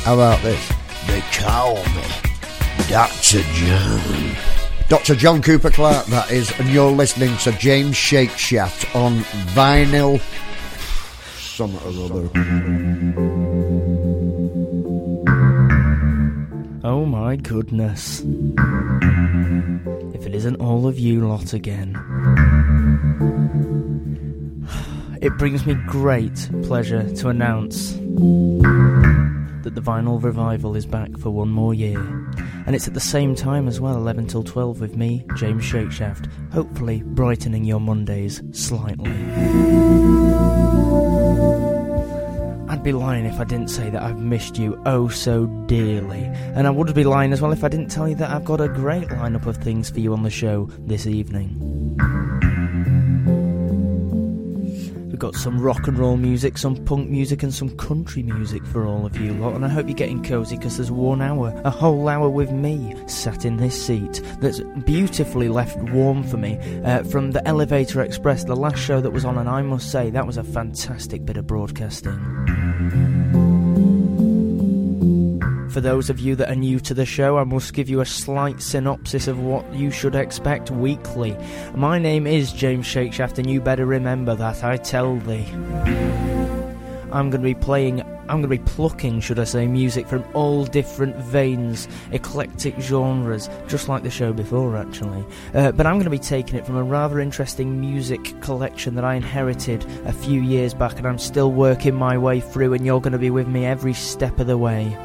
How about this? They call me Dr. John. Dr. John Cooper Clarke, that is, and you're listening to James Shakeshaft on vinyl. Some or other. Oh my goodness. If it isn't all of you lot again. It brings me great pleasure to announce that the Vinyl Revival is back for one more year. And it's at the same time as well, 11 till 12 with me, James Shakeshaft, hopefully brightening your Mondays slightly. I'd be lying if I didn't say that I've missed you oh so dearly. And I would be lying as well if I didn't tell you that I've got a great lineup of things for you on the show this evening. We've got some rock and roll music, some punk music and some country music for all of you lot, and I hope you're getting cosy because there's 1 hour, a whole hour with me sat in this seat that's beautifully left warm for me from the Elevator Express, the last show that was on, and I must say that was a fantastic bit of broadcasting. For those of you that are new to the show, I must give you a slight synopsis of what you should expect weekly. My name is James Shakeshaft, and you better remember that, I tell thee. I'm going to be plucking, should I say, music from all different veins, eclectic genres, just like the show before, actually. But I'm going to be taking it from a rather interesting music collection that I inherited a few years back, and I'm still working my way through, and you're going to be with me every step of the way.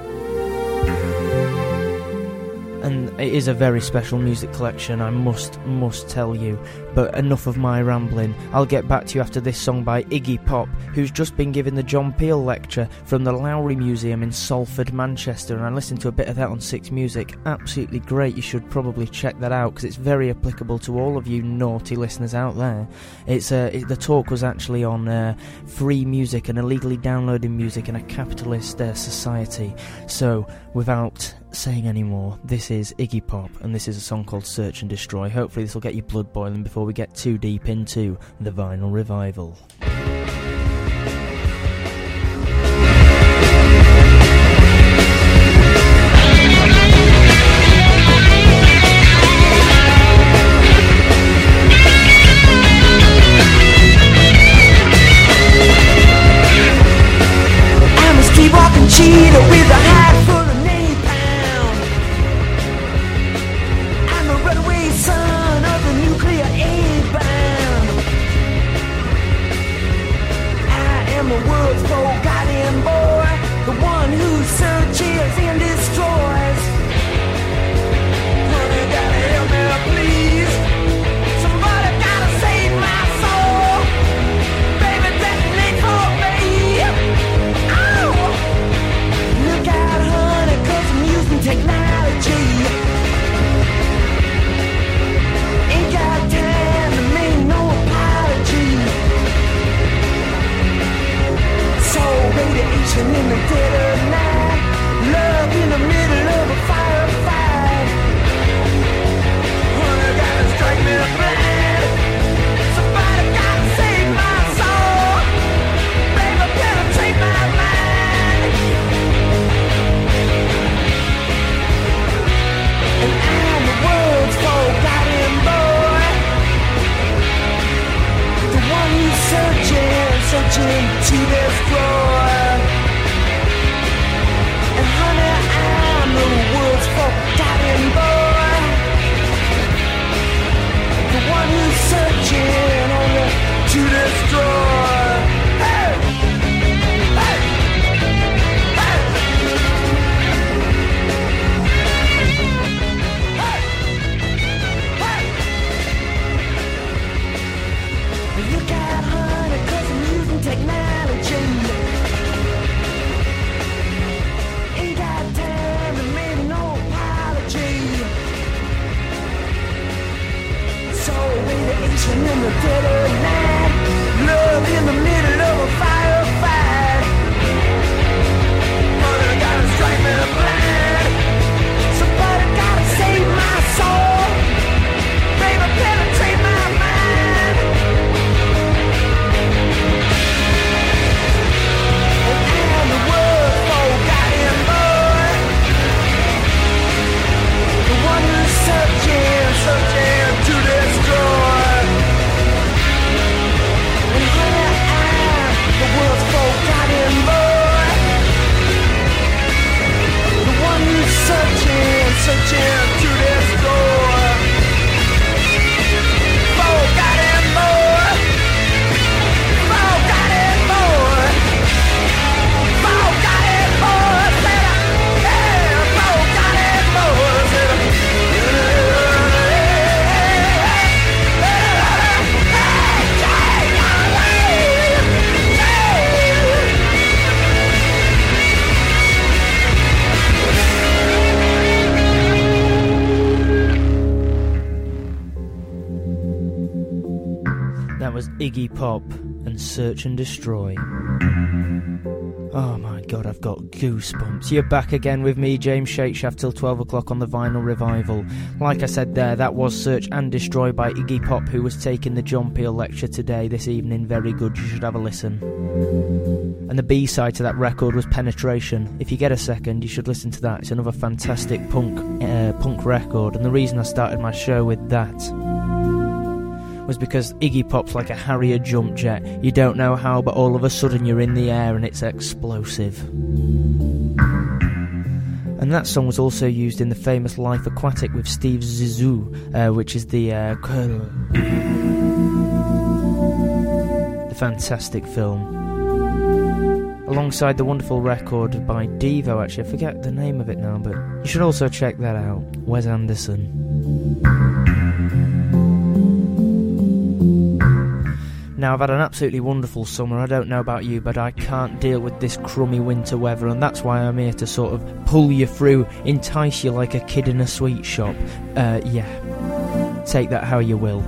And it is a very special music collection, I must tell you. But enough of my rambling. I'll get back to you after this song by Iggy Pop, who's just been given the John Peel lecture from the Lowry Museum in Salford, Manchester, and I listened to a bit of that on Six Music. Absolutely great, you should probably check that out, because it's very applicable to all of you naughty listeners out there. The talk was actually on free music and illegally downloading music in a capitalist society. So, without saying any more, this is Iggy Pop, and this is a song called Search and Destroy. Hopefully this will get your blood boiling before we get too deep into the Vinyl Revival. I'm a street-walking cheetah with a hat full of napalm. I'm the runaway son of the nuclear A-bomb. I am the world's forgotten boy, the one who searches and destroys. Honey, gotta help me, please. Somebody gotta save my soul. Baby, detonate for me. Oh! Look out, honey, 'cause I'm using technology. Ain't got time to make no apology. So radiation in the dead of night, love in the middle of a firefight. Honey, gotta strike me blind. Somebody gotta save my soul. Baby, penetrate my mind. And I'm the world's forgotten boy, the one who's searching to destroy. And honey, I'm the world's forgotten boy, the one who's searching only to destroy. Hey! Hey! Hey! Look out, honey, 'cause I'm using technology. Ain't got time to make no apology. So radiation in the dead of night, love in the middle of a firefight. Honey, gotta strike me blind. Somebody gotta save my soul. Baby, penetrate my mind. And I'm the world's forgotten boy. Iggy Pop and Search and Destroy. Oh my god, I've got goosebumps. You're back again with me, James Shakeshaft, till 12 o'clock on the Vinyl Revival. Like I said there, that was Search and Destroy by Iggy Pop, who was taking the John Peel lecture this evening. Very good, you should have a listen. And the B-side to that record was Penetration. If you get a second, you should listen to that. It's another fantastic punk record, and the reason I started my show with that was because Iggy Pop's like a Harrier jump jet. You don't know how, but all of a sudden you're in the air and it's explosive. And that song was also used in the famous Life Aquatic with Steve Zissou, which is the fantastic film. Alongside the wonderful record by Devo, actually, I forget the name of it now, but you should also check that out. Wes Anderson. Now, I've had an absolutely wonderful summer. I don't know about you, but I can't deal with this crummy winter weather, and that's why I'm here to sort of pull you through, entice you like a kid in a sweet shop. Take that how you will.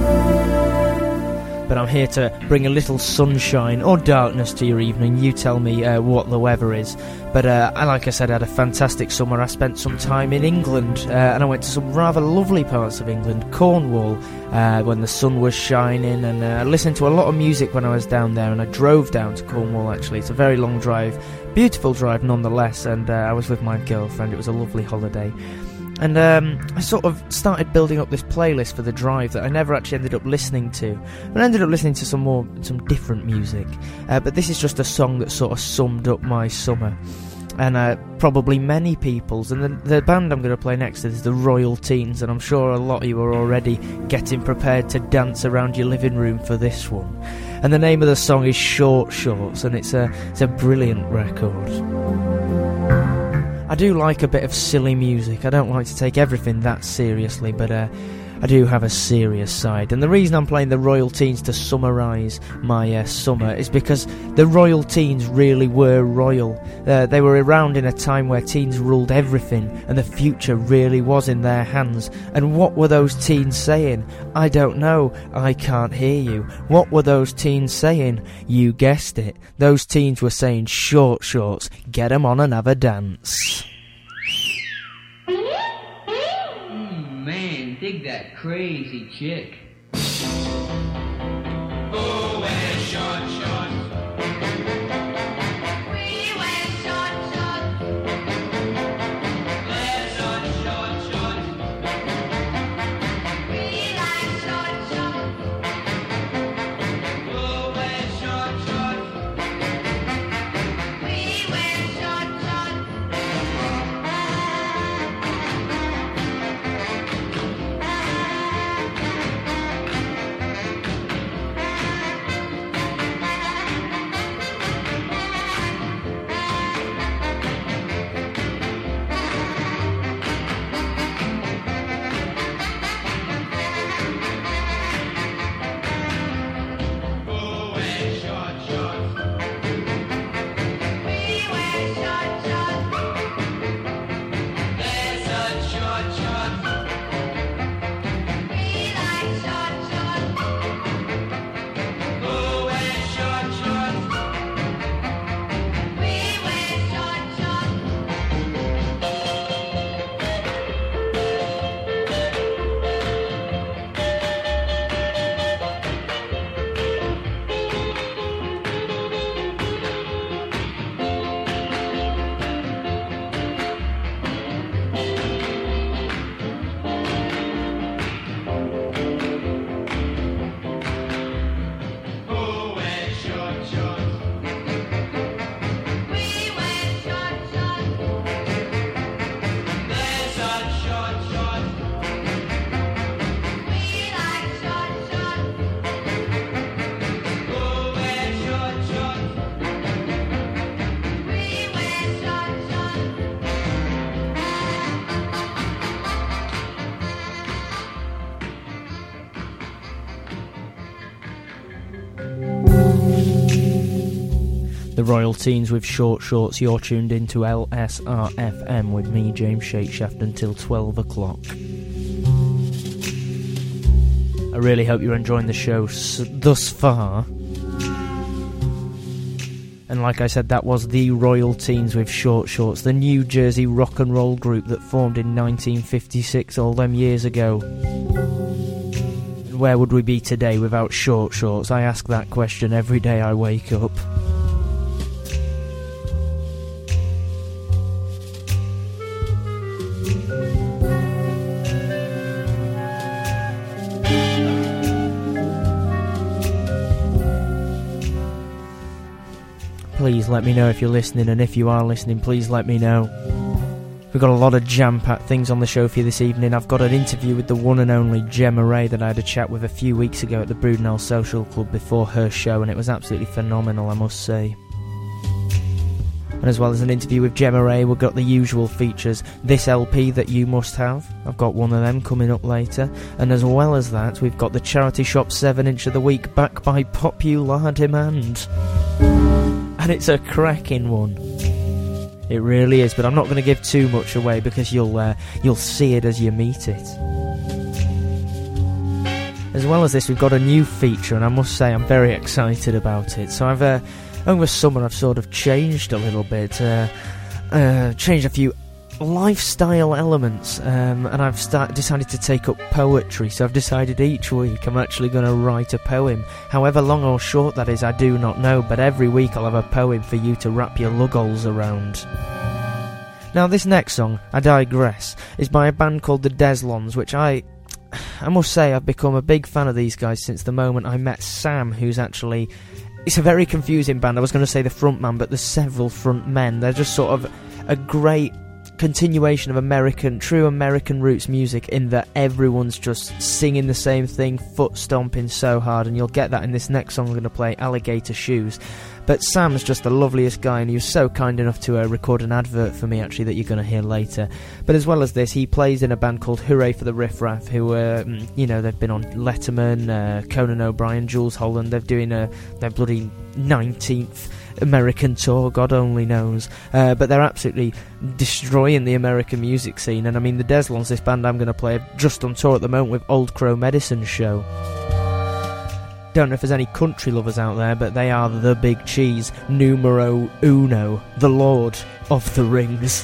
But I'm here to bring a little sunshine or darkness to your evening. You tell me what the weather is. But like I said, I had a fantastic summer. I spent some time in England, and I went to some rather lovely parts of England, Cornwall, when the sun was shining, and I listened to a lot of music when I was down there, and I drove down to Cornwall, actually. It's a very long drive, beautiful drive nonetheless, and I was with my girlfriend. It was a lovely holiday. And I sort of started building up this playlist for the drive that I never actually ended up listening to. And I ended up listening to some different music. But this is just a song that sort of summed up my summer. And probably many people's. And the band I'm going to play next is the Royal Teens. And I'm sure a lot of you are already getting prepared to dance around your living room for this one. And the name of the song is Short Shorts. And it's a brilliant record. I do like a bit of silly music. I don't like to take everything that seriously, but I do have a serious side. And the reason I'm playing the Royal Teens to summarise my summer is because the Royal Teens really were royal. They were around in a time where teens ruled everything, and the future really was in their hands. And what were those teens saying? I don't know. I can't hear you. What were those teens saying? You guessed it. Those teens were saying, short shorts, get 'em on and have a dance. Man, dig that crazy chick. Who wears short shorts? We wear short shorts. Wear short shorts. We like short shorts. Who wears short shorts? We wear short shorts. The Royal Teens with Short Shorts. You're tuned in to LSRFM with me, James Shakeshaft, until 12 o'clock. I I really hope you're enjoying the show thus far. And like I said, that was the Royal Teens with Short Shorts, the New Jersey rock and roll group that formed in 1956, all them years ago. And where would we be today without Short Shorts? I ask that question every day I wake up. Please let me know if you're listening, and if you are listening, please let me know. We've got a lot of jam-packed things on the show for you this evening. I've got an interview with the one and only Gemma Ray that I had a chat with a few weeks ago at the Brudenell Social Club before her show, and it was absolutely phenomenal, I must say. And as well as an interview with Gemma Ray, we've got the usual features. This LP that you must have, I've got one of them coming up later. And as well as that, we've got the Charity Shop 7-inch of the week, back by popular demand. And it's a cracking one. It really is, but I'm not going to give too much away because you'll see it as you meet it. As well as this, we've got a new feature, and I must say I'm very excited about it. So over summer I've sort of changed a little bit, changed a few lifestyle elements, and I've decided to take up poetry. So I've decided each week I'm actually going to write a poem. However long or short that is, I do not know, but every week I'll have a poem for you to wrap your lugholes around. Now this next song, I digress, is by a band called the Deslons, which I must say I've become a big fan of these guys since the moment I met Sam, who's actually... It's a very confusing band. I was going to say the front man, but there's several front men. They're just sort of a great continuation of true American roots music, in that everyone's just singing the same thing, foot stomping so hard, and you'll get that in this next song I'm going to play, Alligator Shoes. But Sam's just the loveliest guy, and he was so kind enough to record an advert for me, actually, that you're going to hear later. But as well as this, he plays in a band called Hooray for the Riff Raff, who, they've been on Letterman, Conan O'Brien, Jules Holland. They're doing their bloody 19th American tour, God only knows. But they're absolutely destroying the American music scene. And I mean, the Deslons, this band I'm going to play, are just on tour at the moment with Old Crow Medicine Show. Don't know if there's any country lovers out there, but they are the big cheese, numero uno, the Lord of the Rings.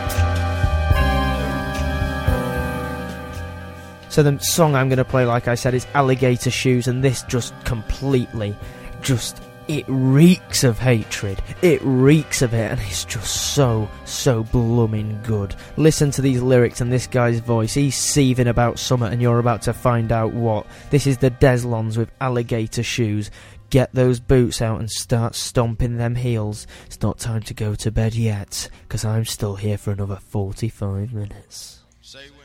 So the song I'm going to play, like I said, is Alligator Shoes, and this just completely, it reeks of hatred. It reeks of it, and it's just so blooming good. Listen to these lyrics and this guy's voice. He's seething about something, and you're about to find out what. This is the Deslons with Alligator Shoes. Get those boots out and start stomping them heels. It's not time to go to bed yet, because I'm still here for another 45 minutes. Say when.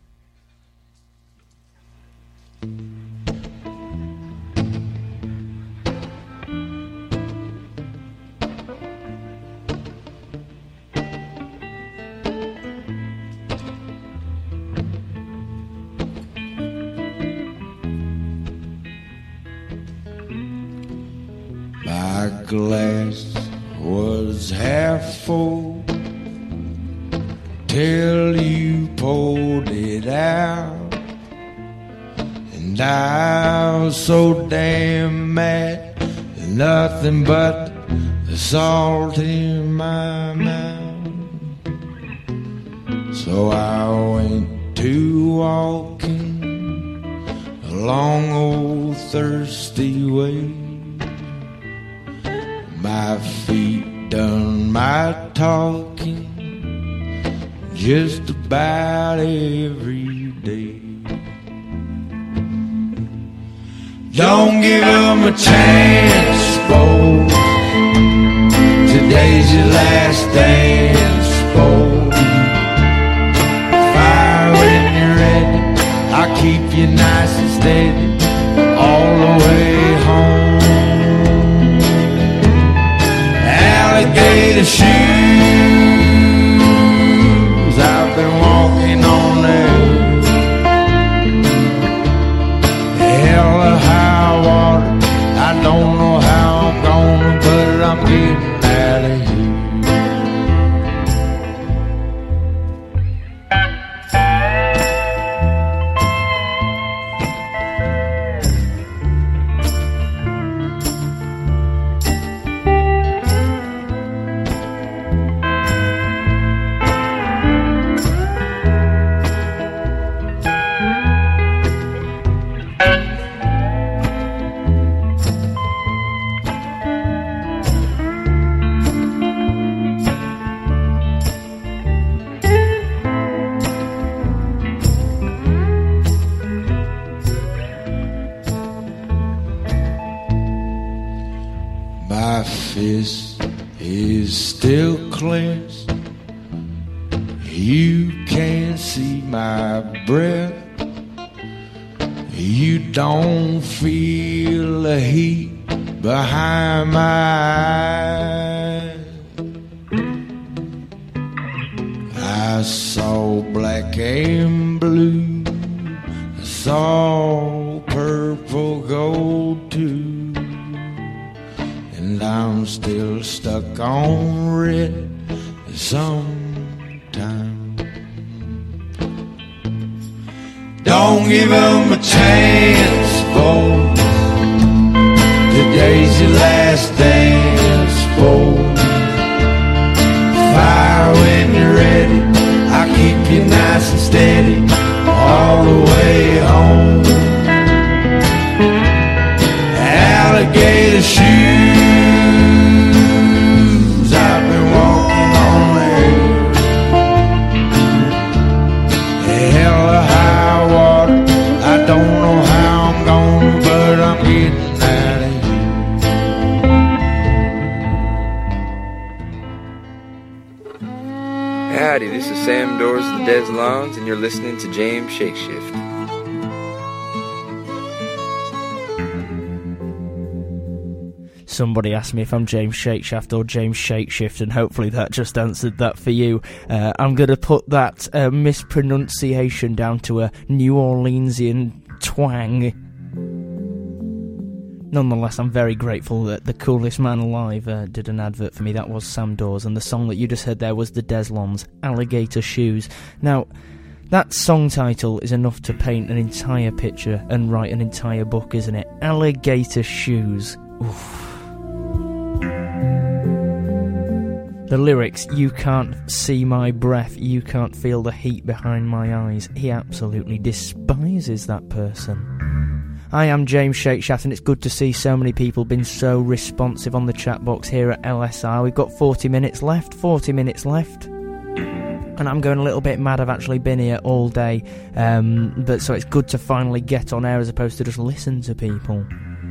My glass was half full till you poured it out, and I was so damn mad, nothing but the salt in my mouth. So I went to walking along old thirsty way. My feet done my talking just about every day. Don't give 'em a chance, boy. Today's your last dance, boy. Fire when you're ready, I'll keep you nice and steady all the way home. Alligator shoes, I've been walking on them. Hell or high water, I don't know how I'm gonna, but I'm getting out of here. is still cleansed. You can't see my breath. You don't feel the heat behind my eyes. I saw black and blue, I saw purple gold too, and I'm still stuck on red sometimes. Don't give them a chance, folks. Today's your last dance, folks. Fire when you're ready. I'll keep you nice and steady all the way home. Alligator shoes, I've been walking on air. Hell or high water, I don't know how I'm going, but I'm getting out of here. Howdy, this is Sam Doors of the Des Lawns, and you're listening to James Shakeshift. Somebody asked me if I'm James Shakeshaft or James Shakeshift, and hopefully that just answered that for you. I'm going to put that mispronunciation down to a New Orleansian twang. Nonetheless, I'm very grateful that the coolest man alive did an advert for me. That was Sam Dawes, and the song that you just heard there was the Des Lawns, Alligator Shoes. Now, that song title is enough to paint an entire picture and write an entire book, isn't it? Alligator Shoes. Oof. The lyrics, you can't see my breath, you can't feel the heat behind my eyes. He absolutely despises that person. I am James Shakeshaft, and it's good to see so many people being so responsive on the chat box here at LSR. We've got 40 minutes left, and I'm going a little bit mad. I've actually been here all day, but so it's good to finally get on air as opposed to just listen to people.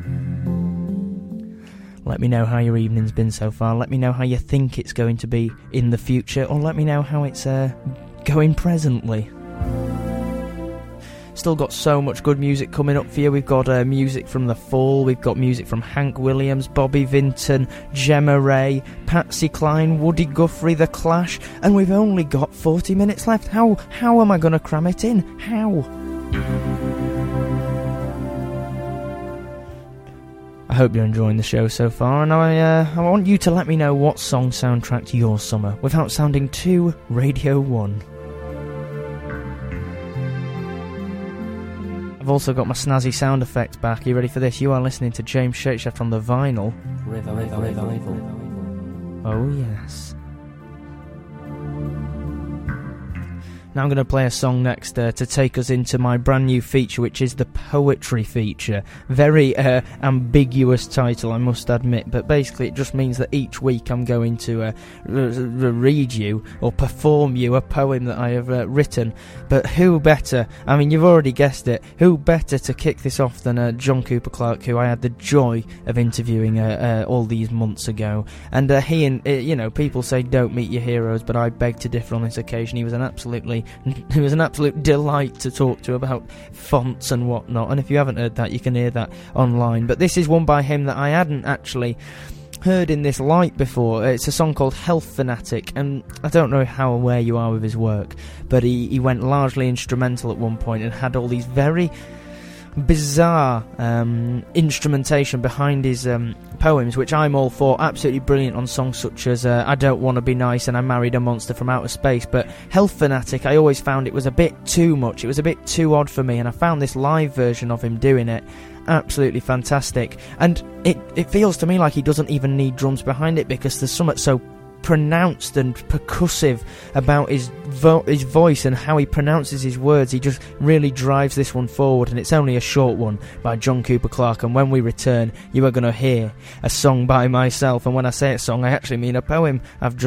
Let me know how your evening's been so far. Let me know how you think it's going to be in the future, or let me know how it's going presently. Still got so much good music coming up for you. We've got music from The Fall, we've got music from Hank Williams, Bobby Vinton, Gemma Ray, Patsy Cline, Woody Guthrie, The Clash, and we've only got 40 minutes left. How am I going to cram it in? How? I hope you're enjoying the show so far, and I want you to let me know what song soundtracked your summer without sounding too Radio 1. I've also got my snazzy sound effects back. Are you ready for this? You are listening to James Shakeshaft on the Vinyl Revival. Oh yes. Now I'm going to play a song next to take us into my brand new feature, which is the Poetry feature. Very ambiguous title, I must admit, but basically it just means that each week I'm going to read you or perform you a poem that I have written. But who better, I mean, you've already guessed it, who better to kick this off than John Cooper Clarke, who I had the joy of interviewing all these months ago. And he and, people say don't meet your heroes, but I beg to differ on this occasion. He was an absolute delight to talk to about fonts and whatnot, and if you haven't heard that, you can hear that online. But this is one by him that I hadn't actually heard in this light before. It's a song called Health Fanatic, and I don't know how aware you are with his work, but he went largely instrumental at one point and had all these very bizarre instrumentation behind his poems, which I'm all for. Absolutely brilliant on songs such as I Don't Want to Be Nice and I Married a Monster from Outer Space. But Health Fanatic, I always found it was a bit too much, it was a bit too odd for me, and I found this live version of him doing it absolutely fantastic. And it feels to me like he doesn't even need drums behind it, because there's something so pronounced and percussive about his voice and how he pronounces his words. He just really drives this one forward, and it's only a short one by John Cooper Clarke. And when we return, you are going to hear a song by myself, and when I say a song, I actually mean a poem.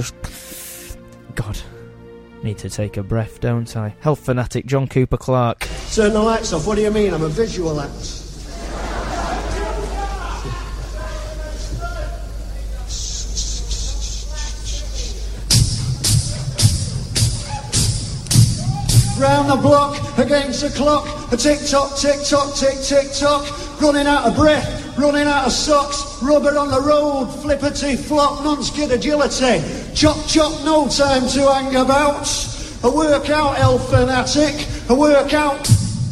God, need to take a breath, don't I? Health Fanatic, John Cooper Clarke. Turn the lights off. What do you mean? I'm a visual act. round the block, against the clock, a tick-tock, tick-tock, tick-tick-tock, running out of breath, running out of socks, rubber on the road, flippity-flop, non-skid agility, chop-chop, no time to hang about, a workout, elf fanatic, a workout,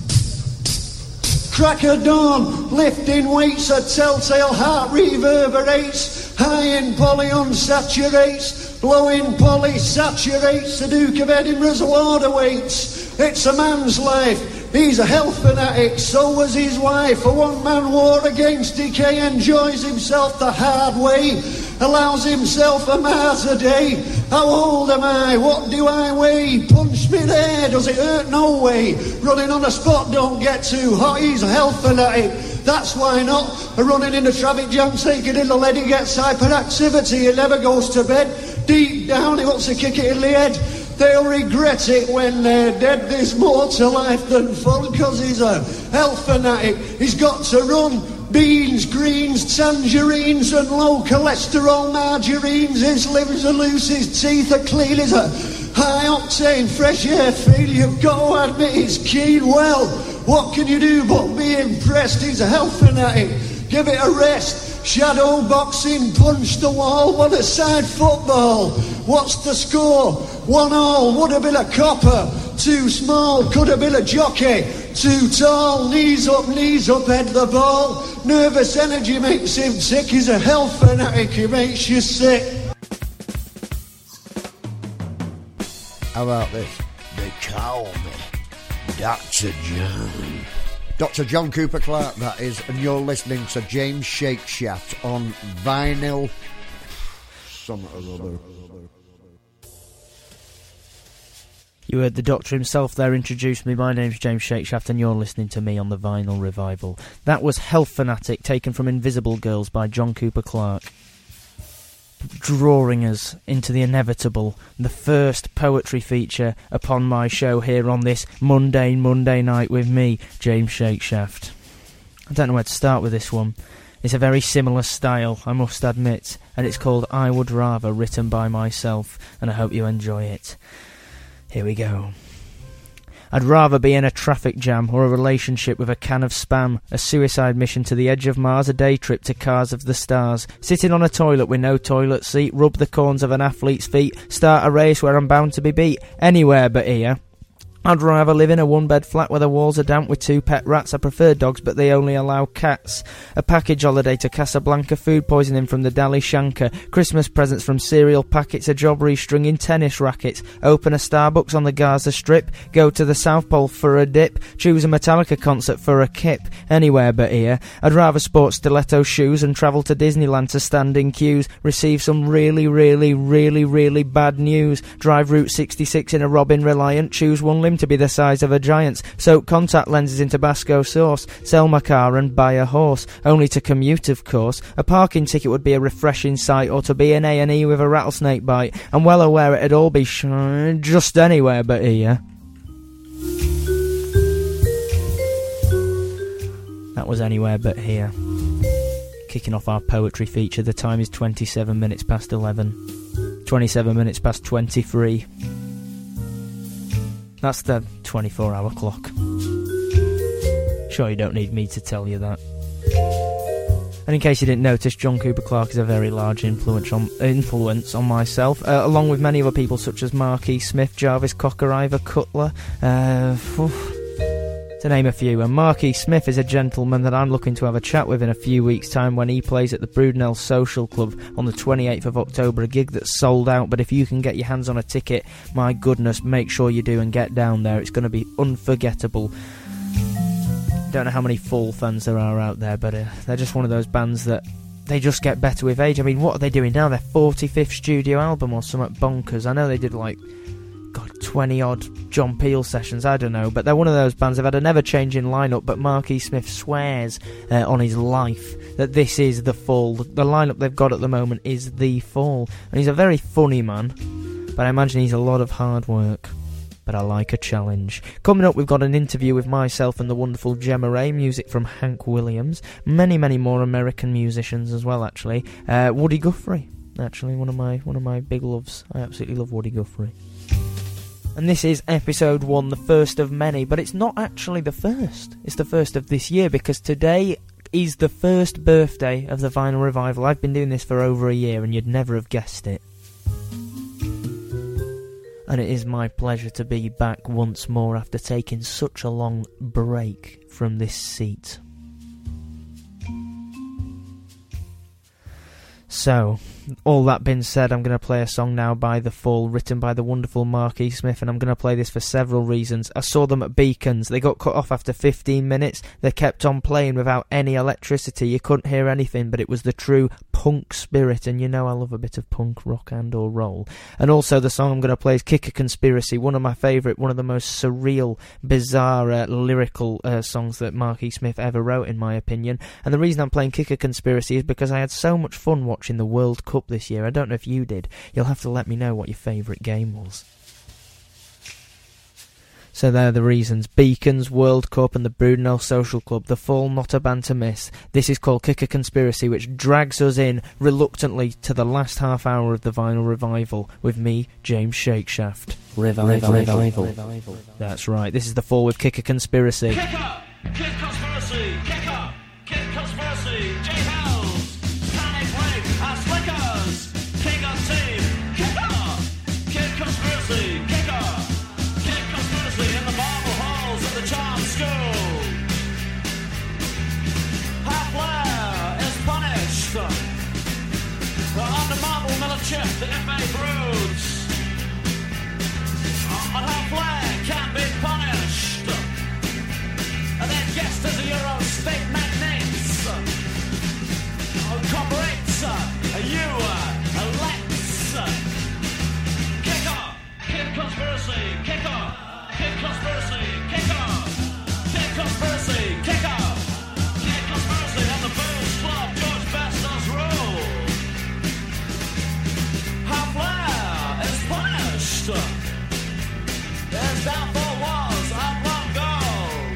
crack of dawn, lifting weights, a telltale heart reverberates, high in poly unsaturates, blowing poly saturates, the Duke of Edinburgh's water weights. It's a man's life, he's a health fanatic, so was his wife. A one-man war against decay, enjoys himself the hard way, allows himself a mart a day. How old am I? What do I weigh? Punch me there, does it hurt? No way. Running on the spot, don't get too hot, he's a health fanatic. That's why not. Running in the traffic jam, taking in the lead, he gets hyperactivity, he never goes to bed. Deep down, he wants to kick it in the head. They'll regret it when they're dead. There's more to life than fun, cause he's a health fanatic. He's got to run. Beans, greens, tangerines and low cholesterol margarines. His liver's are loose, his teeth are clean. He's a high octane, fresh air feel. You've got to admit he's keen. Well, what can you do but be impressed? He's a health fanatic. Give it a rest. Shadow boxing, punch the wall, one aside football. What's the score? 1-1, would have been a copper. Too small, could have been a jockey. Too tall, knees up, head the ball. Nervous energy makes him sick, he's a health fanatic, he makes you sick. How about this? They call me Dr. John. Dr. John Cooper Clarke, that is, and you're listening to James Shakeshaft on vinyl. Some or other. You heard the Doctor himself there introduce me. My name's James Shakeshaft and you're listening to me on the Vinyl Revival. That was Health Fanatic, taken from Invisible Girls by John Cooper Clarke. Drawing us into the inevitable, the first poetry feature upon my show here on this mundane Monday night with me, James Shakeshaft. I don't know where to start with this one. It's a very similar style, I must admit, and it's called I Would Rather, written by myself, and I hope you enjoy it. Here we go. I'd rather be in a traffic jam or a relationship with a can of Spam, a suicide mission to the edge of Mars, a day trip to Cars of the Stars, sitting on a toilet with no toilet seat, rub the corns of an athlete's feet, start a race where I'm bound to be beat, anywhere but here. I'd rather live in a one-bed flat where the walls are damp with 2 pet rats. I prefer dogs, but they only allow cats. A package holiday to Casablanca, food poisoning from the Dali Shanker, Christmas presents from cereal packets, a job restringing tennis rackets, open a Starbucks on the Gaza Strip, go to the South Pole for a dip, choose a Metallica concert for a kip, anywhere but here. I'd rather sport stiletto shoes and travel to Disneyland to stand in queues, receive some really bad news, drive Route 66 in a Robin Reliant, choose one limb to be the size of a giant's, soak contact lenses in Tabasco sauce, sell my car and buy a horse, only to commute of course. A parking ticket would be a refreshing sight, or to be in A&E with a rattlesnake bite. I'm well aware it'd all be just anywhere but here. That was Anywhere But Here. Kicking off our poetry feature, the time is 27 minutes past 11. 27 minutes past 23. That's the 24-hour clock. Sure, you don't need me to tell you that. And in case you didn't notice, John Cooper Clarke is a very large influence on myself, along with many other people such as Marquis Smith, Jarvis Cocker, Ivor Cutler, to name a few. And Marquis Smith is a gentleman that I'm looking to have a chat with in a few weeks' time when he plays at the Broodnell Social Club on the 28th of October, a gig that's sold out, but if you can get your hands on a ticket, my goodness, make sure you do and get down there. It's going to be unforgettable. Don't know how many Fall fans there are out there, but they're just one of those bands that they just get better with age. I mean, what are they doing now? Their 45th studio album or something bonkers. I know they did 20-odd John Peel sessions, I don't know, but they're one of those bands. They've had a never-changing lineup, but Marquis Smith swears on his life that this is the Fall. The lineup they've got at the moment is the Fall, and he's a very funny man, but I imagine he's a lot of hard work. But I like a challenge. Coming up, we've got an interview with myself and the wonderful Gemma Ray, music from Hank Williams, many more American musicians as well, actually. Woody Guthrie, actually, one of my big loves. I absolutely love Woody Guthrie. And this is episode 1, the first of many, but it's not actually the first. It's the first of this year, because today is the first birthday of the Vinyl Revival. I've been doing this for over a year, and you'd never have guessed it. And it is my pleasure to be back once more after taking such a long break from this seat. So, all that being said, I'm going to play a song now by The Fall, written by the wonderful Mark E. Smith, and I'm going to play this for several reasons. I saw them at Beacons. They got cut off after 15 minutes. They kept on playing without any electricity. You couldn't hear anything, but it was the true punk spirit, and you know I love a bit of punk rock and or roll. And also the song I'm going to play is Kick a Conspiracy, one of my favourite, one of the most surreal, bizarre, lyrical songs that Mark E. Smith ever wrote, in my opinion. And the reason I'm playing Kick a Conspiracy is because I had so much fun watching the World Cup this year. I don't know if you did. You'll have to let me know what your favourite game was. So there are the reasons. Beacons, World Cup and the Brudenell Social Club. The Fall, not a band to miss. This is called Kick a Conspiracy, which drags us in reluctantly to the last half hour of the Vinyl Revival with me, James Shakeshaft. Revival. That's right. This is The Fall with Kick a Conspiracy. Kick up! Kick Conspiracy! Kick up! Kick Conspiracy! J-House! Panic Break! Slickers! King on Team! Kick up! Kick Conspiracy! Kick up! Kick Conspiracy in the marble halls of the charm school! Half Flair is punished! Under marble Miller Chip, the FA broods! And Half Flair can be punished! And then guest as a Euro state magnates corporates you let's kick off, kick conspiracy, kick off, kick conspiracy, kick off, kick conspiracy, kick off, kick conspiracy on the Booze Club, George Best's rule. Half Flair is punished. There's downfall was up long ago.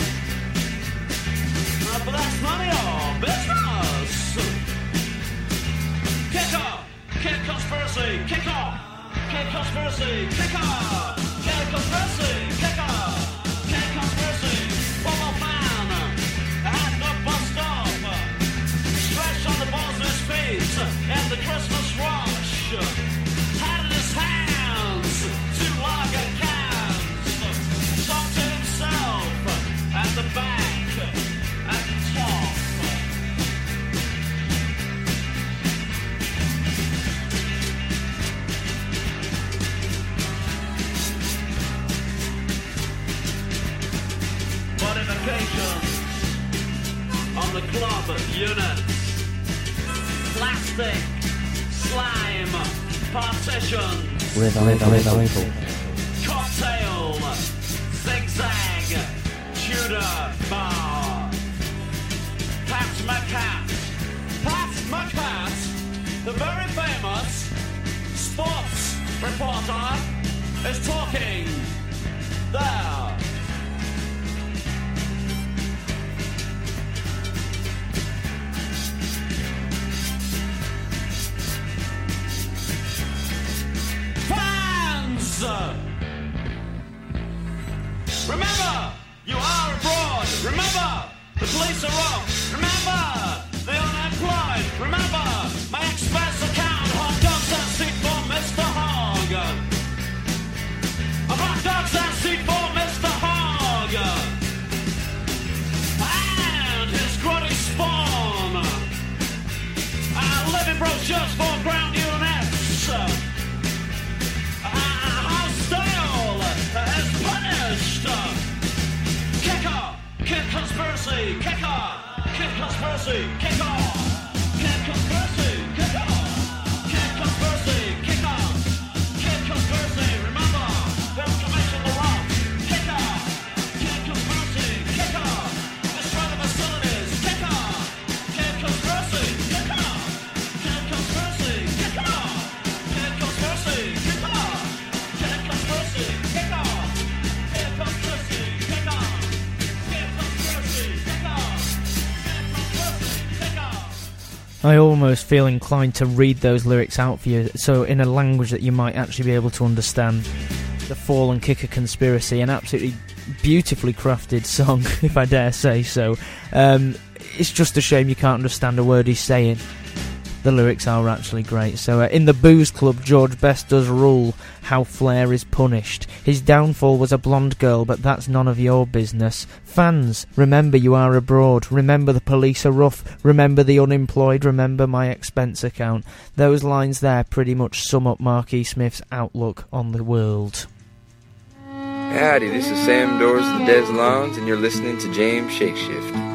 But that's none of your business. Kick off, kick conspiracy, kick off, kick conspiracy, kick off, kick conspiracy, kick off, kick conspiracy, full of man, and the bus stop, stretched on the balls of his feet, and the Christmas rush, had in his hands, 2 lager cans, talked to himself, at the back. On the club units, plastic, slime, partitions, Revival. cocktail, zigzag, Tudor bar, Pat McCat, the very famous sports reporter, is talking there. Remember, you are abroad. Remember, the police are wrong. Remember, the unemployed. Remember, my expense account. Hot dogs and seat for Mr. Hogg. Hot dogs and seat for Mr. Hogg. And his grody spawn. Living brochures for ground units. Kick conspiracy, kick off! Kick conspiracy, kick off! Kick conspiracy, kick off! Kick conspiracy, kick off! Kick conspiracy, remember! Don't commission the wrong! Kick off! Kick conspiracy, kick off! Destroy the facilities, kick off! Kick conspiracy, kick off! Kick conspiracy, kick off! Kick conspiracy, kick off! Kick conspiracy, kick off! Kick conspiracy, kick off! I almost feel inclined to read those lyrics out for you, so in a language that you might actually be able to understand. The Fall and Kicker Conspiracy, an absolutely beautifully crafted song, if I dare say so. It's just a shame you can't understand a word he's saying. The lyrics are actually great. So in the Booze Club, George Best does rule how Flair is punished. His downfall was a blonde girl, but that's none of your business. Fans, remember you are abroad. Remember the police are rough. Remember the unemployed. Remember my expense account. Those lines there pretty much sum up Marquis Smith's outlook on the world. Howdy, this is Sam Doors of the Des Lawns, and you're listening to James Shakeshift.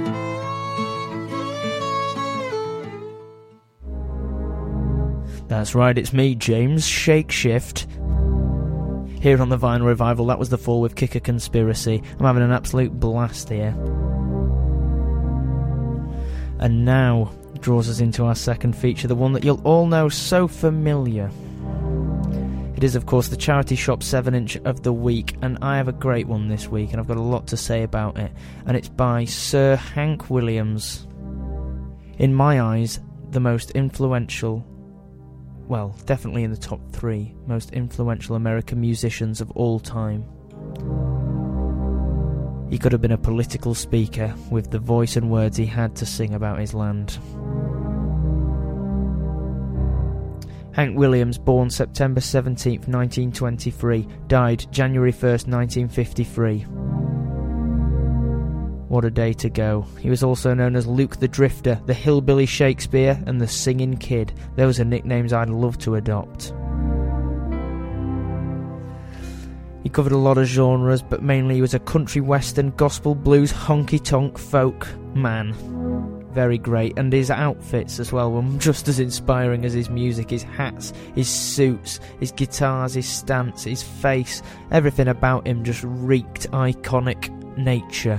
That's right, it's me, James Shakeshift. Here on the Vinyl Revival, that was The Fall with Kicker Conspiracy. I'm having an absolute blast here. And now draws us into our second feature, the one that you'll all know so familiar. It is, of course, the Charity Shop 7-inch of the week, and I have a great one this week, and I've got a lot to say about it. And it's by Sir Hank Williams. In my eyes, the most influential, well, definitely in the top 3 most influential American musicians of all time. He could have been a political speaker with the voice and words he had to sing about his land. Hank Williams, born September 17th, 1923, died January 1st, 1953. What a day to go. He was also known as Luke the Drifter, the Hillbilly Shakespeare, and the Singing Kid. Those are nicknames I'd love to adopt. He covered a lot of genres, but mainly he was a country western, gospel, blues, honky-tonk, folk man. Very great, and his outfits as well were just as inspiring as his music. His hats, his suits, his guitars, his stance, his face, everything about him just reeked iconic nature.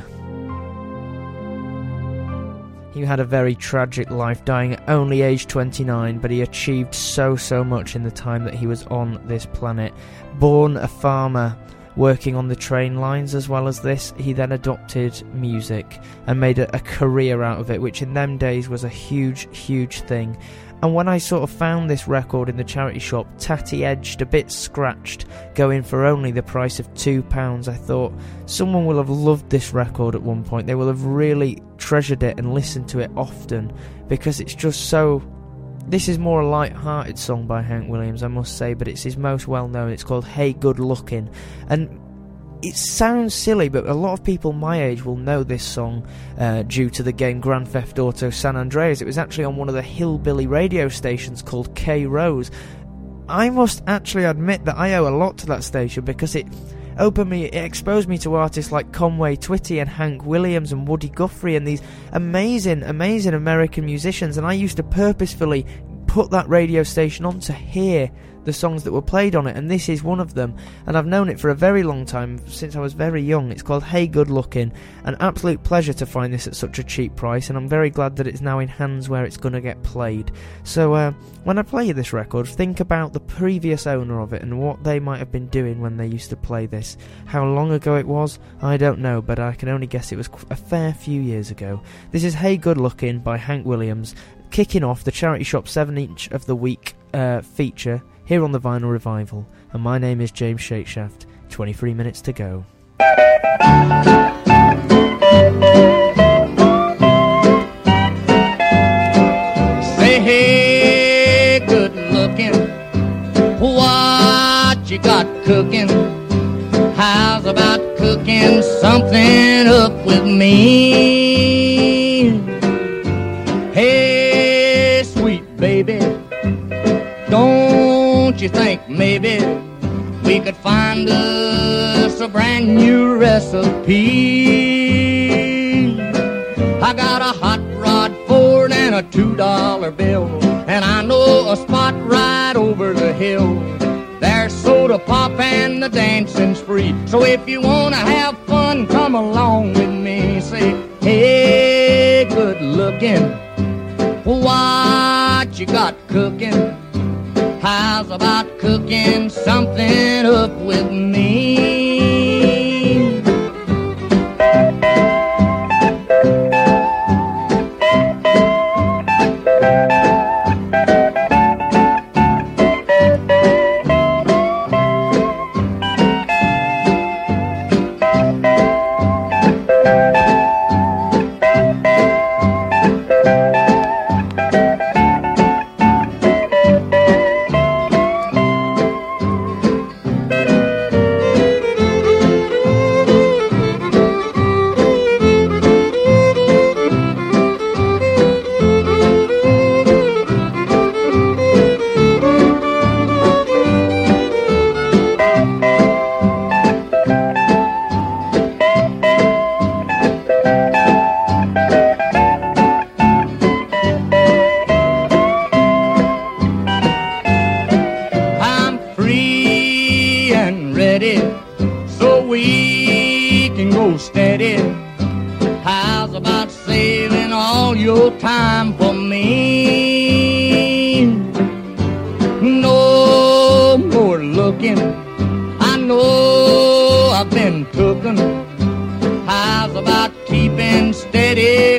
He had a very tragic life, dying at only age 29, but he achieved so much in the time that he was on this planet. Born a farmer, working on the train lines as well as this, he then adopted music and made a career out of it, which in them days was a huge thing. And when I sort of found this record in the charity shop, tatty-edged, a bit scratched, going for only the price of £2, I thought, someone will have loved this record at one point. They will have really treasured it and listened to it often, because it's just so... This is more a light-hearted song by Hank Williams, I must say, but it's his most well-known. It's called Hey Good Lookin', and it sounds silly, but a lot of people my age will know this song due to the game Grand Theft Auto San Andreas. It was actually on one of the hillbilly radio stations called K-Rose. I must actually admit that I owe a lot to that station, because it exposed me to artists like Conway Twitty and Hank Williams and Woody Guthrie and these amazing American musicians, and I used to purposefully put that radio station on to hear the songs that were played on it, and this is one of them, and I've known it for a very long time, since I was very young. It's called Hey Good Lookin', an absolute pleasure to find this at such a cheap price, and I'm very glad that it's now in hands where it's going to get played. So when I play you this record, think about the previous owner of it and what they might have been doing when they used to play this. How long ago it was, I don't know, but I can only guess it was a fair few years ago. This is Hey Good Lookin' by Hank Williams, kicking off the Charity Shop 7-inch of the week feature here on the Vinyl Revival, and my name is James Shakeshaft. 23 minutes to go. Say hey, good looking, what you got cooking? How's about cooking something up with me? Hey, sweet baby, don't you think maybe we could find us a brand new recipe? I got a hot rod Ford and a $2 bill, and I know a spot right over the hill. There's soda pop and the dancing spree. So if you wanna have fun, come along with me. Say, hey, good looking, what you got cooking? How's about cooking something up with me? no time for me. No more looking, I know I've been cooking. How's about keeping steady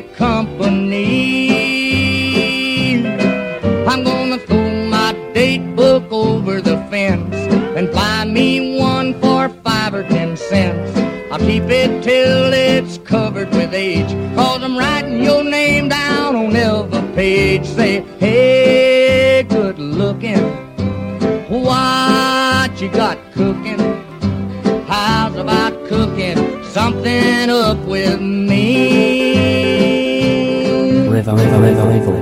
company? I'm gonna throw my date book over the fence and buy me one for 5 or 10 cents. I'll keep it till it's covered with age, 'cause I'm writing your name down on every page. Say, hey, good looking, what you got cooking? How's about cooking something up with me? Revival.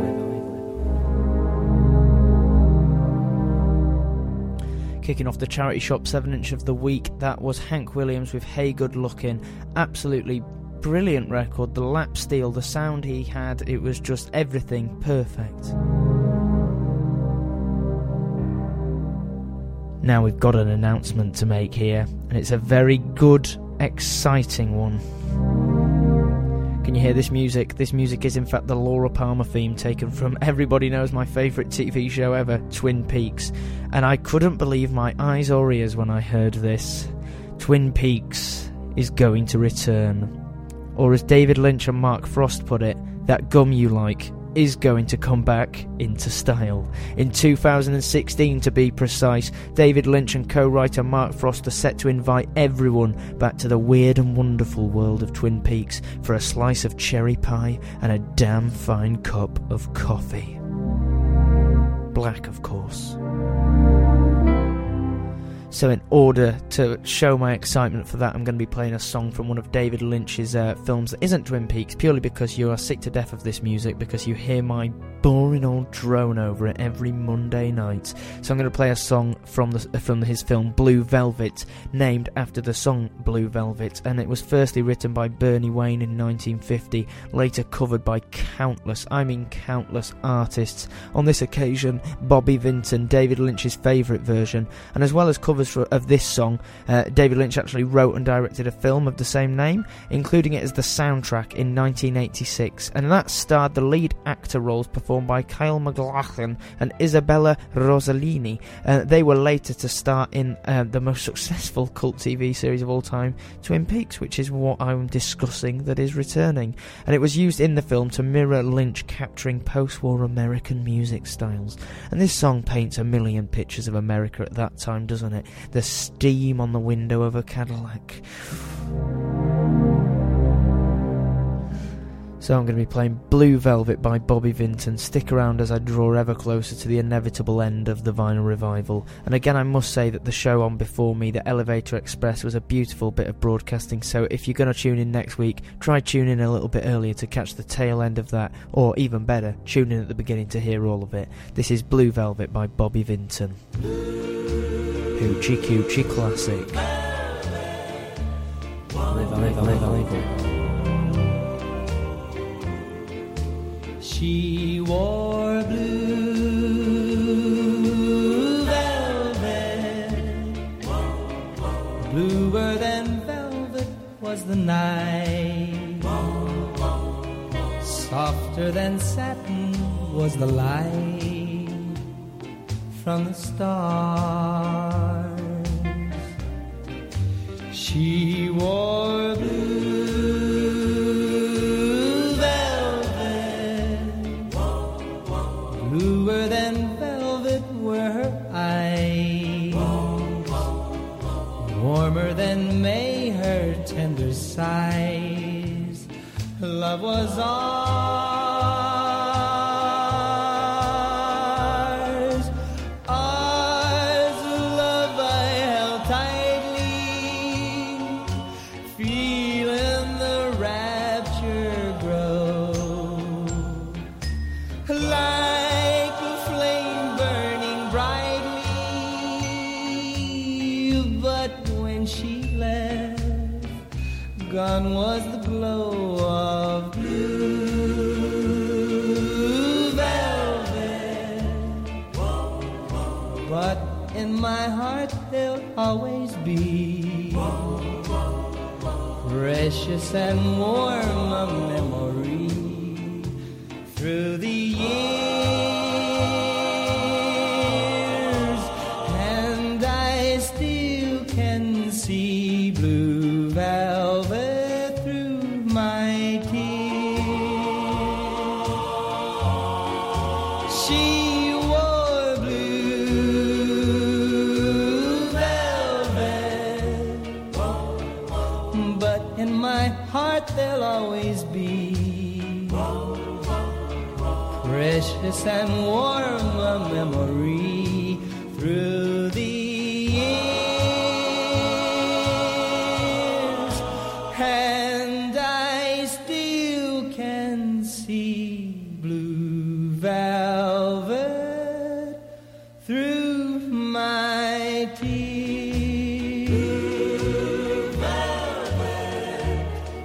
Kicking off the Charity Shop 7-inch of the week, that was Hank Williams with Hey Good Looking. Absolutely brilliant record. The lap steel, the sound he had, it was just everything perfect. Now we've got an announcement to make here, and it's a very good, exciting one. Can you hear this music? This music is in fact the Laura Palmer theme, taken from everybody knows my favourite TV show ever, Twin Peaks. And I couldn't believe my eyes or ears when I heard this. Twin Peaks is going to return. Or as David Lynch and Mark Frost put it, that gum you like is going to come back into style. In 2016 to be precise, David Lynch and co-writer Mark Frost are set to invite everyone back to the weird and wonderful world of Twin Peaks for a slice of cherry pie and a damn fine cup of coffee. Black, of course. So in order to show my excitement for that, I'm going to be playing a song from one of David Lynch's films that isn't Twin Peaks, purely because you are sick to death of this music, because you hear my boring old drone over it every Monday night. So I'm going to play a song from his film Blue Velvet, named after the song Blue Velvet, and it was firstly written by Bernie Wayne in 1950, later covered by countless artists. On this occasion, Bobby Vinton, David Lynch's favourite version, and as well as covers of this song, David Lynch actually wrote and directed a film of the same name, including it as the soundtrack in 1986, and that starred the lead actor roles performed by Kyle MacLachlan and Isabella Rossellini. They were later to star in the most successful cult TV series of all time, Twin Peaks, which is what I'm discussing that is returning, and it was used in the film to mirror Lynch capturing post-war American music styles. And this song paints a million pictures of America at that time, doesn't it? The steam on the window of a Cadillac. So I'm going to be playing Blue Velvet by Bobby Vinton. Stick around as I draw ever closer to the inevitable end of the vinyl revival. And again, I must say that the show on before me, the Elevator Express, was a beautiful bit of broadcasting, so if you're going to tune in next week, try tune in a little bit earlier to catch the tail end of that, or even better, tune in at the beginning to hear all of it. This is Blue Velvet by Bobby Vinton. Hoochie Coochie Classic. Revival. She wore blue velvet, bluer than velvet was the night, softer than satin was the light from the stars. She wore blue velvet, bluer than velvet were her eyes, warmer than May her tender sighs. Love was ours, ours, love I held tightly, feeling the rapture grow, like a flame burning brightly. But when she left, gone was the glow of blue velvet, but in my heart there'll always be precious and warm a memory through the years, and I still can see blue velvet through my tears. She wore blue velvet, but in my heart there'll always be precious and warm a memory through the years, and I still can see blue velvet through my tears. Blue velvet.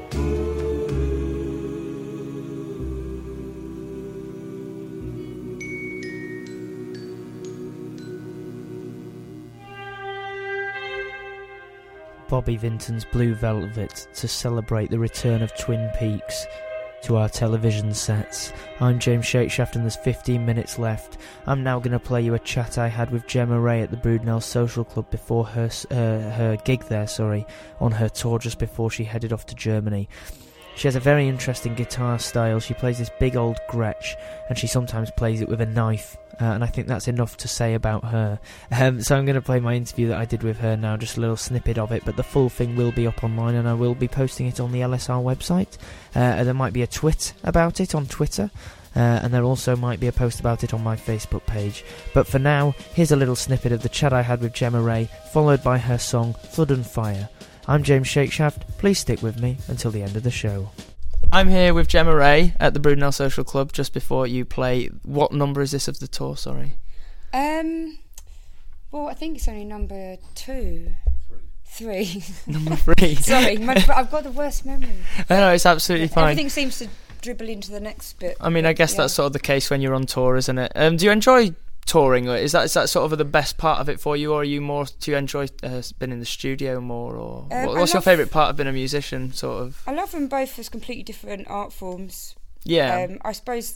Bobby Vinton's Blue Velvet to celebrate the return of Twin Peaks to our television sets. I'm James Shakeshaft and there's 15 minutes left. I'm now going to play you a chat I had with Gemma Ray at the Broodnell Social Club before her gig there, on her tour just before she headed off to Germany. She has a very interesting guitar style. She plays this big old Gretsch, and she sometimes plays it with a knife, and I think that's enough to say about her. So I'm going to play my interview that I did with her now, just a little snippet of it, but the full thing will be up online, and I will be posting it on the LSR website. There might be a tweet about it on Twitter, and there also might be a post about it on my Facebook page. But for now, here's a little snippet of the chat I had with Gemma Ray, followed by her song Flood and Fire. I'm James Shakeshaft. Please stick with me until the end of the show. I'm here with Gemma Ray at the Broodnell Social Club just before you play. What number is this of the tour, sorry? Well, I think it's only number 2. 3. Number 3. Sorry, I've got the worst memory. No, it's absolutely fine. Everything seems to dribble into the next bit. I mean, I guess that's sort of the case when you're on tour, isn't it? Do you enjoy touring, or is that sort of the best part of it for you, or do you enjoy being in the studio more, or what's your favourite part of being a musician, sort of? I love them both as completely different art forms. Yeah. I suppose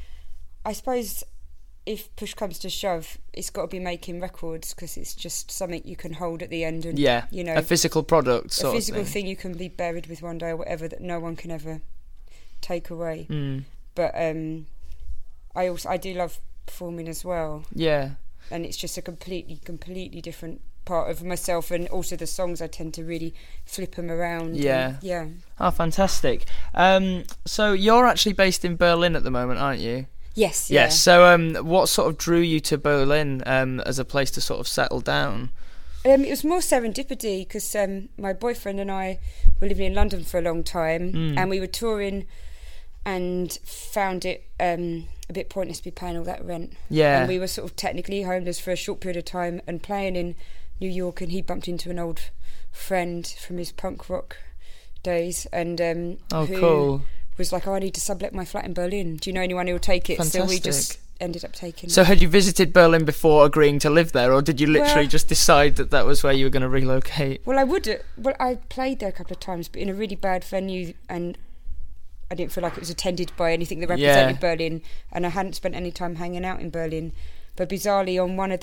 if push comes to shove, it's got to be making records, because it's just something you can hold at the end, and a physical product, sort a physical of thing you can be buried with one day or whatever, that no one can ever take away. But I do love performing as well, and it's just a completely different part of myself, and also the songs I tend to really flip them around. Oh, fantastic. So you're actually based in Berlin at the moment, aren't you? Yes. So what sort of drew you to Berlin as a place to sort of settle down? It was more serendipity, because my boyfriend and I were living in London for a long time, and we were touring and found it a bit pointless to be paying all that rent. Yeah. And we were sort of technically homeless for a short period of time and playing in New York, and he bumped into an old friend from his punk rock days, and cool. was like, I need to sublet my flat in Berlin. Do you know anyone who will take it? Fantastic. So we just ended up taking it. So had you visited Berlin before agreeing to live there, or did you literally just decide that was where you were going to relocate? Well, I played there a couple of times, but in a really bad venue, and I didn't feel like it was attended by anything that represented Berlin, and I hadn't spent any time hanging out in Berlin. But bizarrely, on one of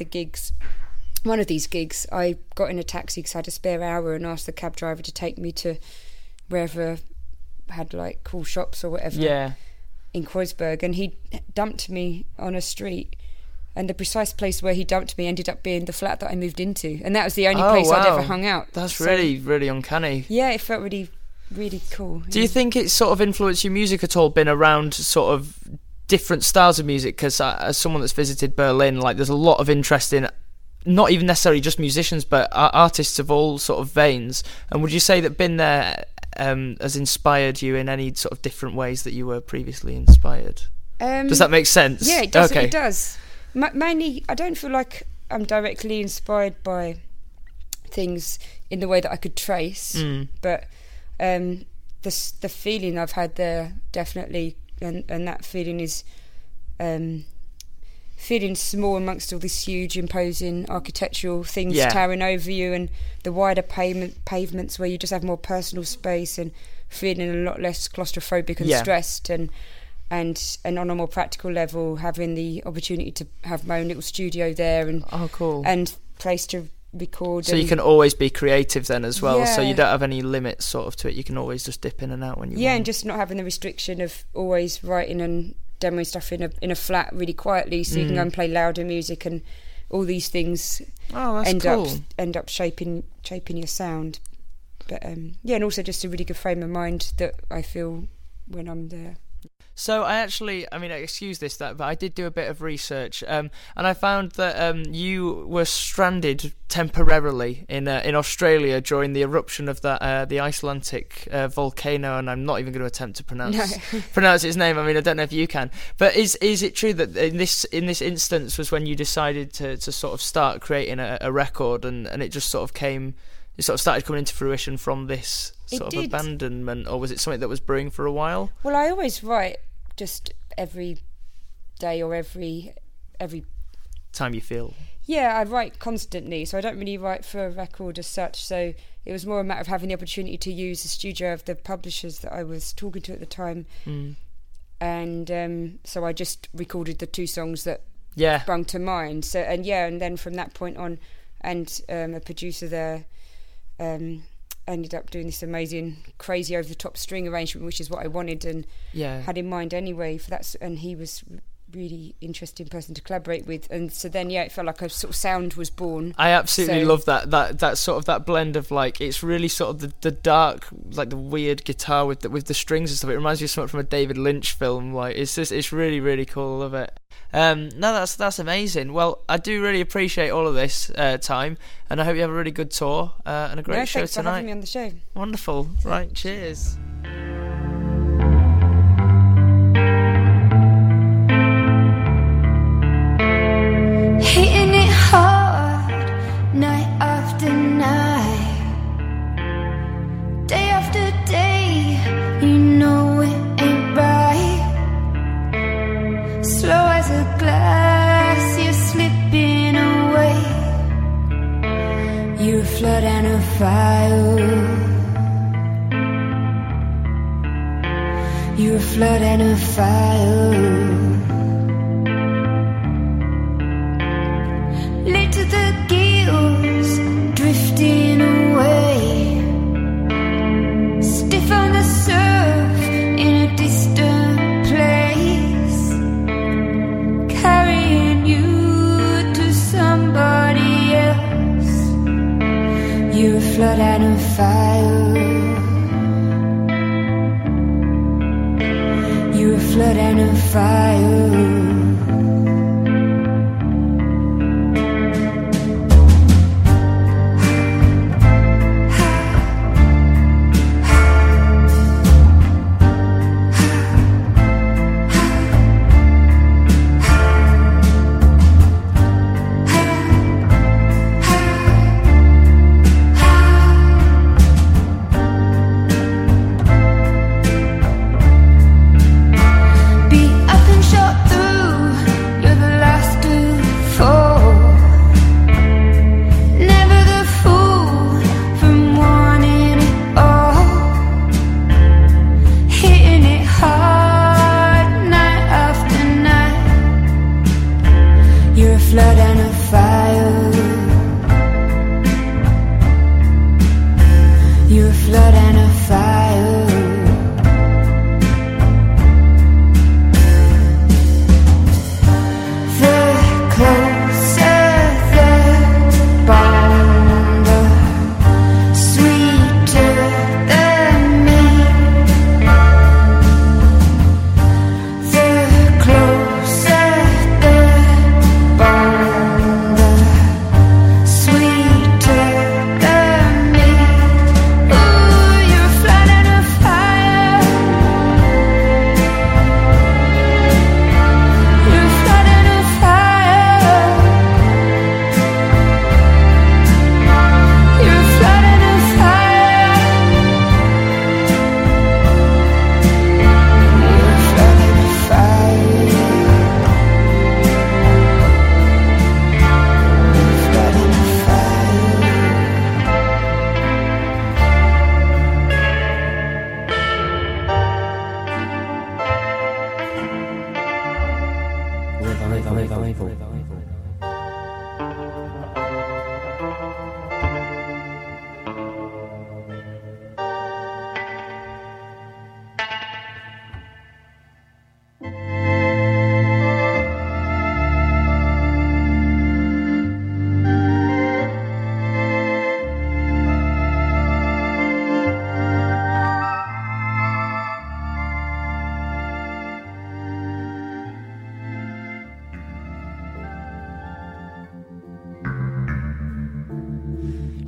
these gigs, I got in a taxi because I had a spare hour, and asked the cab driver to take me to wherever had like cool shops or whatever in Kreuzberg, and he dumped me on a street, and the precise place where he dumped me ended up being the flat that I moved into, and that was the only place I'd ever hung out. That's really, really uncanny. Yeah, it felt really, really cool. Do you think it's sort of influenced your music at all, been around sort of different styles of music? Because as someone that's visited Berlin, like, there's a lot of interest in not even necessarily just musicians, but artists of all sort of veins. And would you say that being there has inspired you in any sort of different ways that you were previously inspired? Does that make sense? Yeah, it does. Okay. It does. Mainly, I don't feel like I'm directly inspired by things in the way that I could trace, but the feeling I've had there, definitely, and that feeling is feeling small amongst all these huge imposing architectural things towering over you, and the wider pavements where you just have more personal space, and feeling a lot less claustrophobic and stressed, and and on a more practical level, having the opportunity to have my own little studio there and and place to record. So you can always be creative then as well. Yeah. So you don't have any limits sort of to it. You can always just dip in and out when you want. Yeah, and just not having the restriction of always writing and demoing stuff in a flat really quietly, so you can go and play louder music, and all these things end up shaping your sound. But yeah, and also just a really good frame of mind that I feel when I'm there. So excuse this, but I did do a bit of research, and I found that you were stranded temporarily in Australia during the eruption of the Icelandic volcano, and I'm not even going to attempt to pronounce its name. I mean, I don't know if you can, but is it true that in this instance was when you decided to sort of start creating a record, and it just sort of came? It sort of started coming into fruition from this sort of abandonment, or was it something that was brewing for a while? Well, I always write just every day or every time you feel. Yeah, I write constantly, so I don't really write for a record as such. So it was more a matter of having the opportunity to use the studio of the publishers that I was talking to at the time, and so I just recorded the 2 songs that sprung to mind. So and then from that point on, and a producer there. Ended up doing this amazing, crazy over-the-top string arrangement, which is what I wanted and had in mind anyway for that. And he was really interesting person to collaborate with, and so then it felt like a sort of sound was born. I absolutely love that sort of that blend of like, it's really sort of the dark, like the weird guitar with the strings and stuff. It reminds me of something from a David Lynch film. Like it's really, really cool. I love it. No, that's amazing. Well, I do really appreciate all of this time, and I hope you have a really good tour and a great show thanks tonight. for having me on the show. Wonderful. Right, cheers. Hitting it hard, night after night, day after day, you know it ain't right. Slow as a glass, you're slipping away. You're a flood and a fire. You're a flood and a fire. Late to the gills, drifting away. Stiff on the surf, in a distant place. Carrying you to somebody else. You're a flood and a fire. You're a flood and a fire. Be up and shot through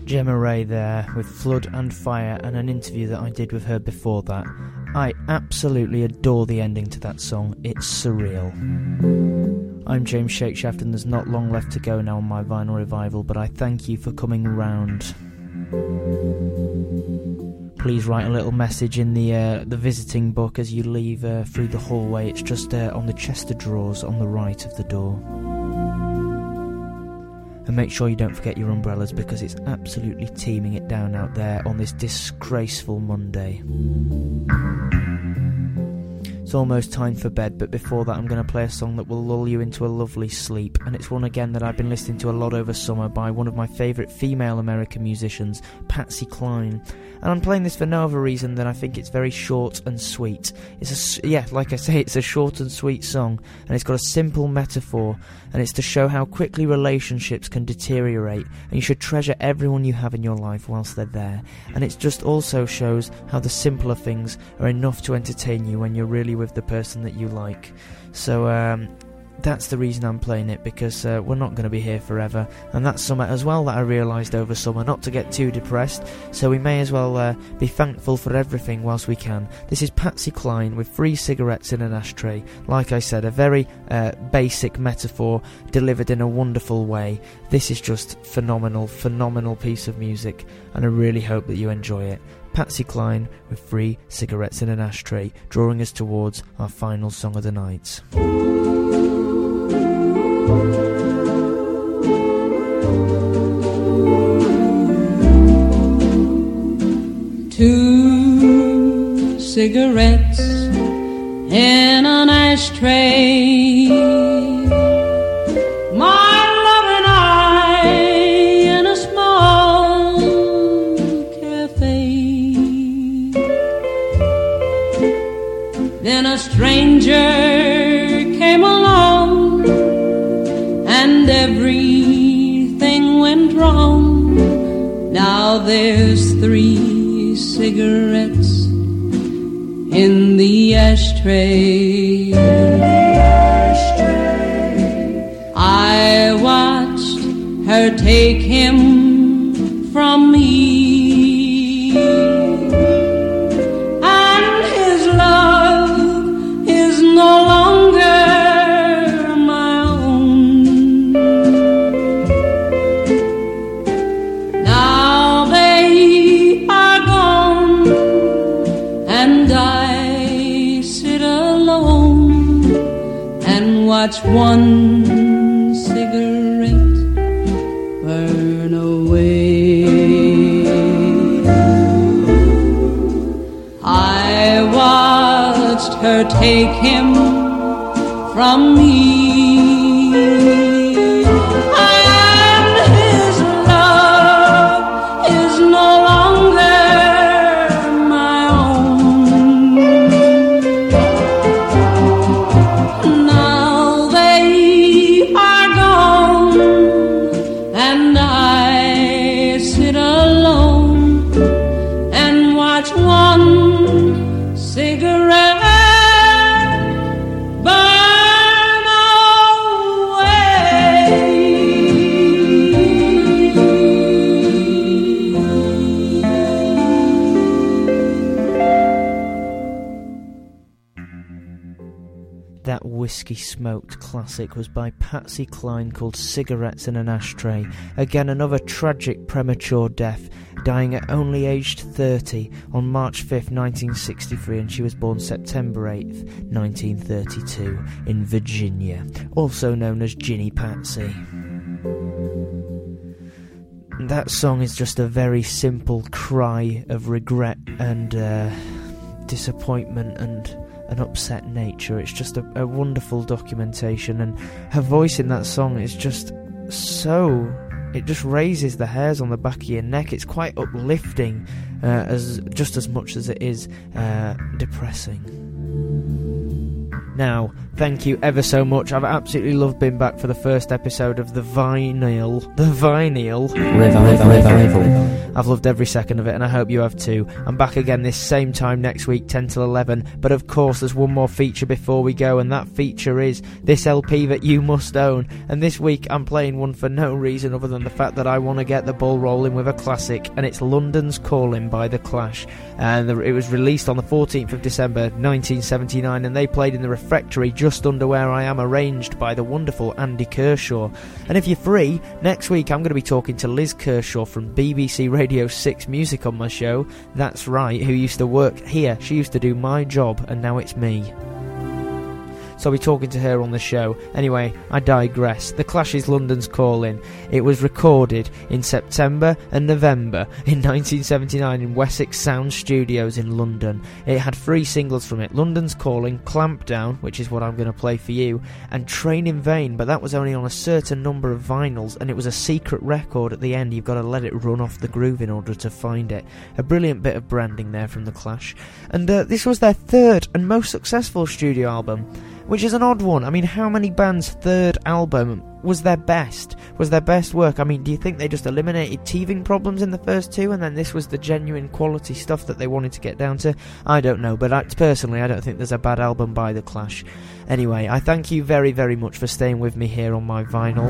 Gemma Ray there with Flood and Fire, and an interview that I did with her before that. I absolutely adore the ending to that song. It's surreal. I'm James Shakeshaft, and there's not long left to go now on my vinyl revival, but I thank you for coming round. Please write a little message in the visiting book as you leave through the hallway. It's just on the chest of drawers on the right of the door. And make sure you don't forget your umbrellas, because it's absolutely teeming it down out there on this disgraceful Monday. It's almost time for bed, but before that I'm going to play a song that will lull you into a lovely sleep, and it's one again that I've been listening to a lot over summer by one of my favourite female American musicians, Patsy Cline. And I'm playing this for no other reason than I think it's very short and sweet. Like I say, it's a short and sweet song, and it's got a simple metaphor, and it's to show how quickly relationships can deteriorate, and you should treasure everyone you have in your life whilst they're there. And it just also shows how the simpler things are enough to entertain you when you're really with the person that you like. So that's the reason I'm playing it, because we're not going to be here forever, and that's something as well that I realised over summer, not to get too depressed, so we may as well be thankful for everything whilst we can. This is Patsy Cline with 3 cigarettes in an ashtray. Like I said, a very basic metaphor delivered in a wonderful way. This is just phenomenal piece of music, and I really hope that you enjoy it. Patsy Cline with 3 cigarettes in an ashtray, drawing us towards our final song of the night. 2 cigarettes in an ashtray, my love and I in a small cafe. Then a stranger came along and everything went wrong. Now there's 3 cigarettes in the ashtray. I watched her take him from me, and his love is no longer my own. Now they are gone, and I sit alone and watch one cigarette burn away. I watched her take him from me, and his love is no longer my own. Now they are gone, and I sit alone and watch one cigarette burn away. That whiskey-smoked classic was by Patsy Cline, called Cigarettes in an Ashtray. Again, another tragic premature death, dying at only aged 30 on March 5th, 1963, and she was born September 8th, 1932, in Virginia, also known as Ginny Patsy. That song is just a very simple cry of regret and disappointment and an upset nature. It's just a wonderful documentation, and her voice in that song is just so... it just raises the hairs on the back of your neck. It's quite uplifting, just as much as it is depressing. Now, thank you ever so much. I've absolutely loved being back for the first episode of the Vinyl. Revival. I've loved every second of it, and I hope you have too. I'm back again this same time next week, 10 till 11, but of course there's one more feature before we go, and that feature is this LP that you must own. And this week I'm playing one for no reason other than the fact that I want to get the ball rolling with a classic, and it's London's Calling by The Clash. And it was released on the 14th of December 1979, and they played in the Refectory just under where I am, arranged by the wonderful Andy Kershaw. And if you're free, next week I'm going to be talking to Liz Kershaw from BBC Radio 6 Music on my show. That's right, who used to work here. She used to do my job, and now it's me. So I'll be talking to her on the show. Anyway, I digress. The Clash's London's Calling. It was recorded in September and November in 1979 in Wessex Sound Studios in London. It had 3 singles from it: London's Calling, Clamp Down, which is what I'm going to play for you, and Train in Vain, but that was only on a certain number of vinyls, and it was a secret record at the end. You've got to let it run off the groove in order to find it. A brilliant bit of branding there from The Clash. And this was their 3rd and most successful studio album, which is an odd one. I mean, how many bands' 3rd album was their best work? I mean, do you think they just eliminated teething problems in the first 2 and then this was the genuine quality stuff that they wanted to get down to? I don't know, but personally I don't think there's a bad album by The Clash. Anyway, I thank you very, very much for staying with me here on my vinyl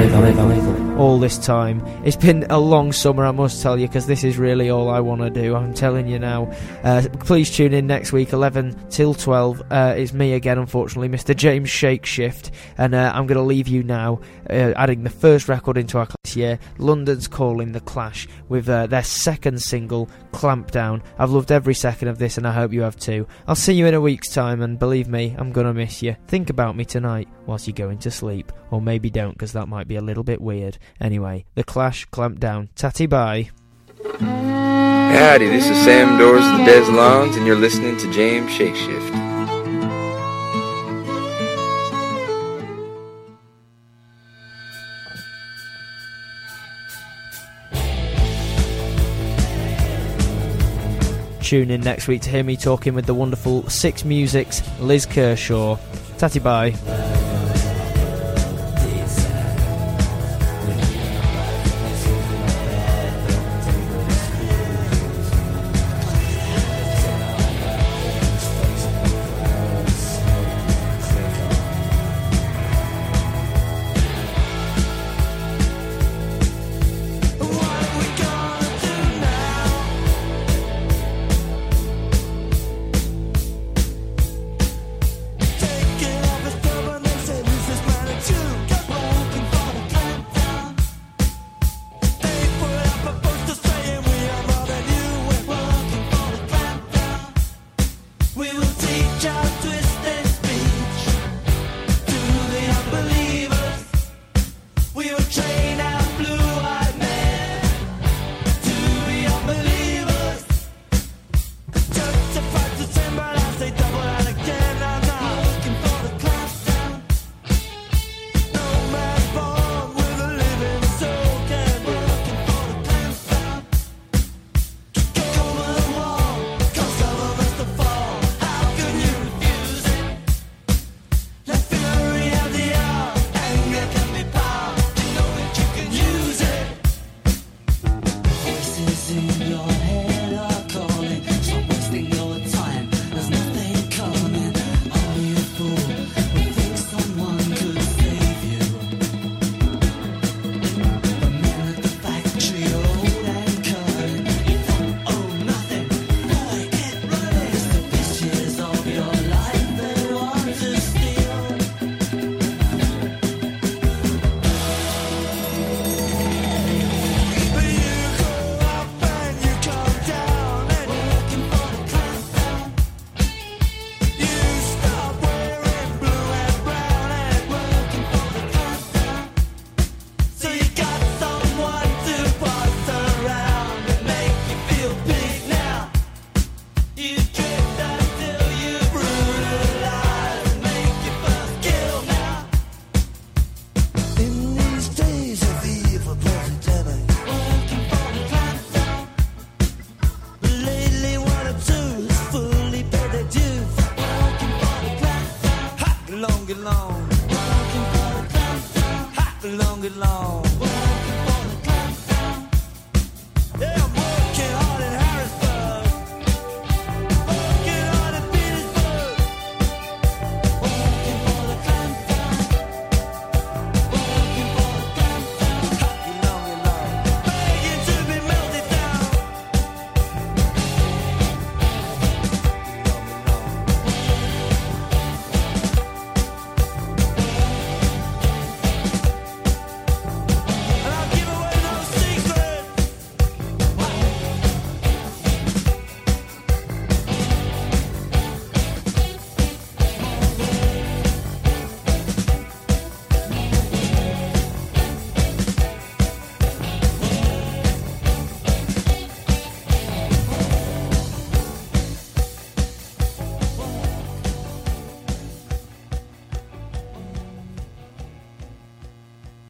revival all this time. It's been a long summer, I must tell you, because this is really all I want to do. I'm telling you now. Please tune in next week, 11 till 12. It's me again, unfortunately, Mr. James Shakeshift, and I'm going to leave you now, adding the first record into our class year, London's Calling, The Clash, with their 2nd single, Clamp Down. I've loved every second of this, and I hope you have too. I'll see you in a week's time, and believe me, I'm going to miss you. Think about me tonight whilst you're going to sleep, or maybe don't, because that might be a little bit weird. Anyway, The Clash, Clamp Down. Tatty bye. Howdy, this is Sam Doors of the Des Lawns, and you're listening to James Shakeshift. Tune in next week to hear me talking with the wonderful Six Music's Liz Kershaw. Tatty bye.